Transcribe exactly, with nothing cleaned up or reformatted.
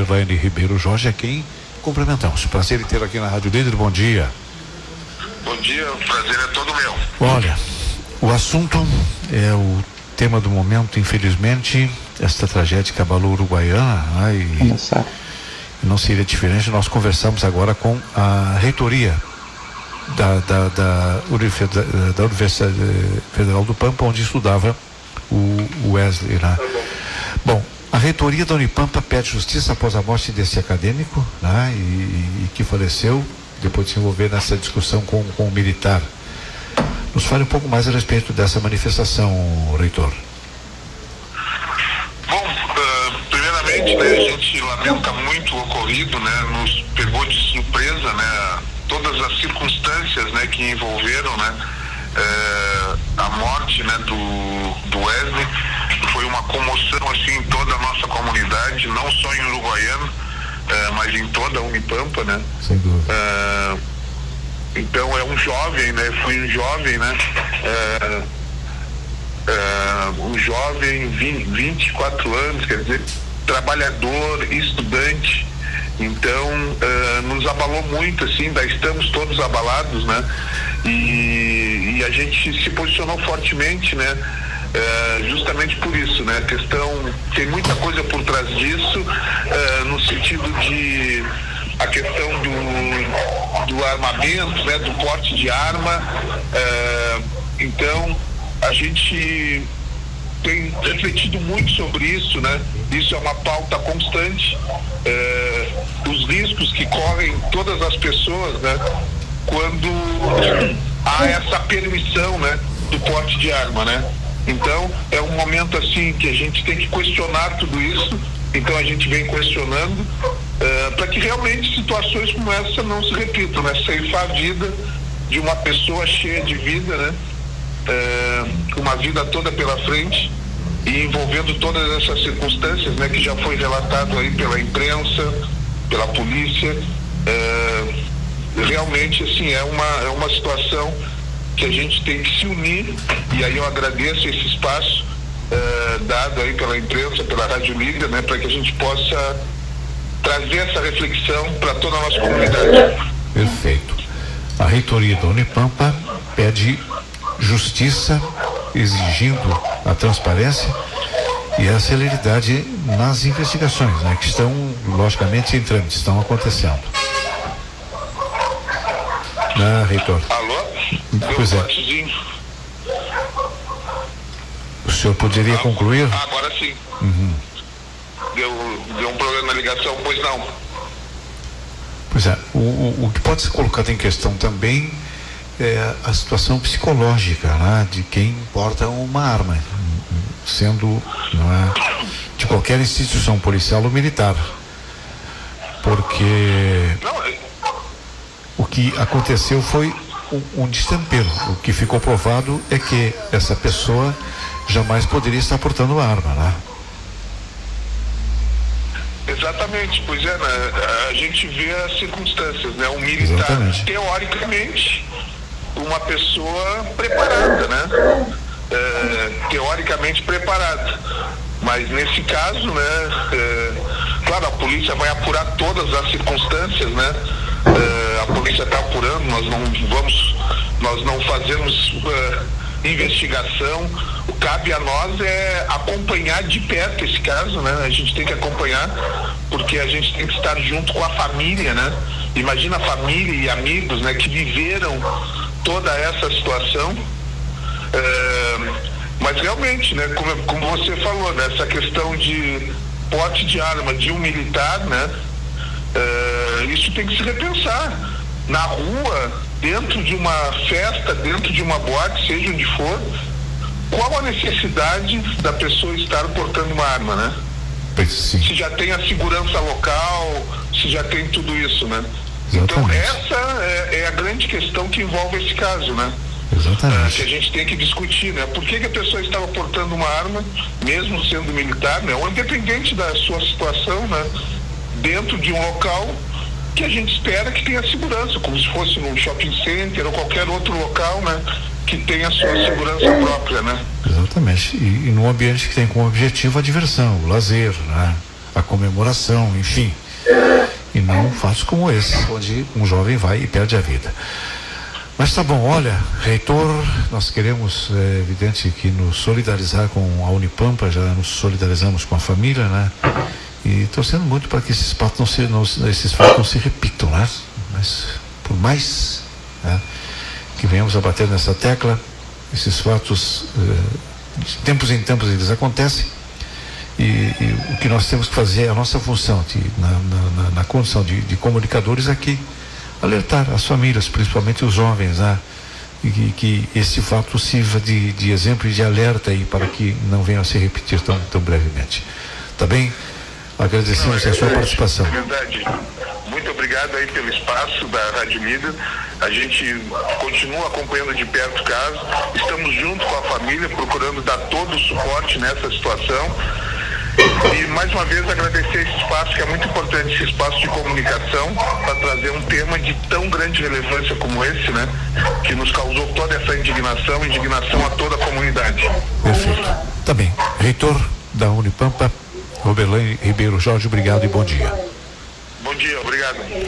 Devane Ribeiro Jorge, a quem cumprimentamos. Prazer em ter aqui na Rádio Líder. Bom dia. Bom dia, o prazer é todo meu. Olha, o assunto é o tema do momento, infelizmente, esta tragédia que abalou Uruguaiana, né, e, e não seria diferente. Nós conversamos agora com a reitoria da, da, da, da, da Universidade Federal do Pampa, onde estudava o Wesley, né? Bom, a reitoria da Unipampa pede justiça após a morte desse acadêmico, né, e, e que faleceu depois de se envolver nessa discussão com, com o militar. Nos fale um pouco mais a respeito dessa manifestação, reitor. Bom, uh, primeiramente, né, a gente lamenta muito o ocorrido, né, nos pegou de surpresa, né, todas as circunstâncias, né, que envolveram, né, uh, a morte, né, do, do Wesley. Foi uma comoção, assim, em toda a nossa comunidade, não só em Uruguaiana, uh, mas em toda a Unipampa, né. Sem dúvida. Uh, então é um jovem, né, foi um jovem, né, uh, uh, um jovem, vinte e quatro anos, quer dizer, trabalhador, estudante. Então uh, nos abalou muito, assim, ainda estamos todos abalados, né, e, e a gente se posicionou fortemente, né, uh, justamente por isso, né, a questão, tem muita coisa por trás disso, uh, no sentido de a questão do, do armamento, né, do porte de arma. Uh, então a gente tem refletido muito sobre isso, né? Isso é uma pauta constante, uh, os riscos que correm todas as pessoas, né, quando há essa permissão, né, do porte de arma, né? Então é um momento, assim, que a gente tem que questionar tudo isso. Então a gente vem questionando uh, para que realmente situações como essa não se repitam, né? Ceifar a vida de uma pessoa cheia de vida, né? Uh, uma vida toda pela frente e envolvendo todas essas circunstâncias, né? Que já foi relatado aí pela imprensa, pela polícia. Uh, realmente, assim, é uma, é uma situação que a gente tem que se unir, e aí eu agradeço esse espaço Uh, dado aí pela imprensa, pela Rádio Líder, né, para que a gente possa trazer essa reflexão para toda a nossa comunidade. Perfeito. A reitoria da Unipampa pede justiça, exigindo a transparência e a celeridade nas investigações, né, que estão, logicamente, em trâmite, estão acontecendo. Ah, reitor. Alô? Pois é. O senhor poderia ah, concluir? Agora sim. Uhum. Deu, deu um problema na ligação, pois não. Pois é, o, o, o que pode ser colocado em questão também é a situação psicológica, né, de quem porta uma arma, sendo, não é, de qualquer instituição policial ou militar. Porque não, é... o que aconteceu foi um, um destempero. O que ficou provado é que essa pessoa jamais poderia estar portando uma arma, né? Exatamente, pois é, né? A gente vê as circunstâncias, né? Um militar, exatamente, teoricamente, uma pessoa preparada, né? É, teoricamente preparada. Mas nesse caso, né? É, claro, a polícia vai apurar todas as circunstâncias, né? É, a polícia está apurando, nós não vamos, nós não fazemos uh, investigação. O que cabe a nós é acompanhar de perto esse caso, né? A gente tem que acompanhar, porque a gente tem que estar junto com a família, né? Imagina a família e amigos, né, que viveram toda essa situação. É, mas realmente, né, como, como você falou, né, essa questão de porte de arma de um militar, né, é, isso tem que se repensar. Na rua, dentro de uma festa, dentro de uma boate, seja onde for, qual a necessidade da pessoa estar portando uma arma, né? Sim. Se já tem a segurança local, se já tem tudo isso, né? Exatamente. Então essa é, é a grande questão que envolve esse caso, né? Exatamente. É, que a gente tem que discutir, né? Por que que a pessoa estava portando uma arma, mesmo sendo militar, né? Ou independente da sua situação, né? Dentro de um local que a gente espera que tenha segurança, como se fosse num shopping center ou qualquer outro local, né? Que tenha a sua segurança própria, né? Exatamente. E, e num ambiente que tem como objetivo a diversão, o lazer, né? a comemoração, enfim. E não fatos como esse, onde um jovem vai e perde a vida. Mas tá bom, olha, reitor, nós queremos, é evidente, que nos solidarizar com a Unipampa, já nos solidarizamos com a família, né? E torcendo muito para que esses fatos não se, não, esses fatos não se repitam, né? Mas, por mais, né, que venhamos a bater nessa tecla, esses fatos, eh, de tempos em tempos eles acontecem, e, e o que nós temos que fazer, a nossa função de, na, na, na condição de, de comunicadores aqui, alertar as famílias, principalmente os jovens, né? E que, que esse fato sirva de, de exemplo e de alerta aí para que não venha a se repetir tão, tão brevemente. Tá bem? Agradecemos não, é, a sua é, participação. É verdade. Muito obrigado aí pelo espaço da Rádio Mida. A gente continua acompanhando de perto o caso. Estamos junto com a família, procurando dar todo o suporte nessa situação. E mais uma vez agradecer esse espaço, que é muito importante, esse espaço de comunicação, para trazer um tema de tão grande relevância como esse, né? Que nos causou toda essa indignação, indignação a toda a comunidade. Perfeito. Tá bem. Reitor da Unipampa, Roberlan Ribeiro Jorge, obrigado e bom dia. Bom dia, obrigado.